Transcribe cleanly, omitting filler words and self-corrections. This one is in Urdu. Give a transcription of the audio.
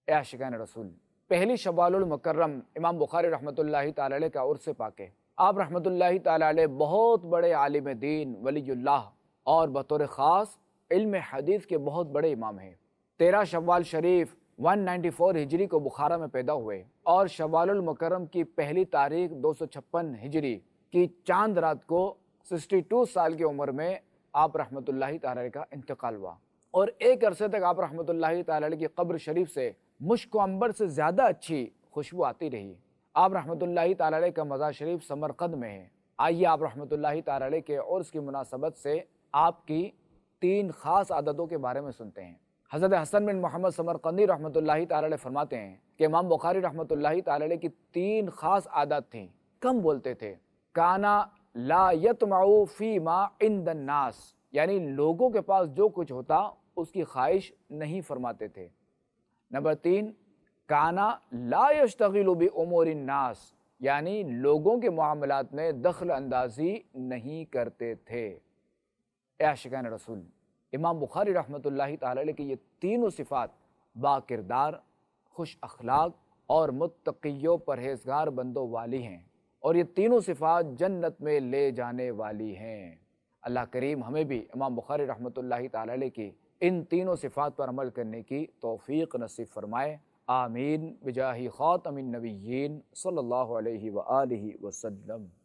اے عاشقان رسول، پہلی شوال المکرم امام بخاری رحمۃ اللہ تعالی علیہ کا عرس پاک ہے۔ آپ رحمۃ اللہ تعالی علیہ بہت بڑے عالم دین، ولی اللہ، اور بطور خاص علم حدیث کے بہت بڑے امام ہیں۔ 13 شوال شریف 194 ہجری کو بخارا میں پیدا ہوئے، اور شوال المکرم کی پہلی تاریخ 256 ہجری کی چاند رات کو 62 سال کی عمر میں آپ رحمۃ اللہ تعالی علیہ کا انتقال ہوا، اور ایک عرصے تک آپ رحمۃ اللہ تعالی علیہ کی قبر شریف سے مشک و عنبر سے زیادہ اچھی خوشبو آتی رہی۔ آپ رحمۃ اللہ تعالی علیہ کا مزار شریف سمرقند میں ہے۔ آئیے آپ رحمۃ اللہ تعالی علیہ کے عرس کی مناسبت سے آپ کی 3 خاص عادتوں کے بارے میں سنتے ہیں۔ حضرت حسن بن محمد سمرقندی رحمۃ اللہ تعالی علیہ فرماتے ہیں کہ امام بخاری رحمۃ اللہ تعالی علیہ کی 3 خاص عادات تھیں۔ کم بولتے تھے۔ کانا لا یطمع فیما عند الناس، یعنی لوگوں کے پاس جو کچھ ہوتا اس کی خواہش نہیں فرماتے تھے۔ نمبر 3، کانا لا یشتغل بامور الناس، یعنی لوگوں کے معاملات میں دخل اندازی نہیں کرتے تھے۔ اے عاشقان رسول، امام بخاری رحمۃ اللہ تعالی علیہ کی یہ تینوں صفات با کردار، خوش اخلاق اور متقی و پرہیزگار بندوں والی ہیں، اور یہ تینوں صفات جنت میں لے جانے والی ہیں۔ اللہ کریم ہمیں بھی امام بخاری رحمۃ اللہ تعالی علیہ کی ان تینوں صفات پر عمل کرنے کی توفیق نصیب فرمائے، آمین بجاہ خاتم النبیین صلی اللہ علیہ وآلہ وسلم۔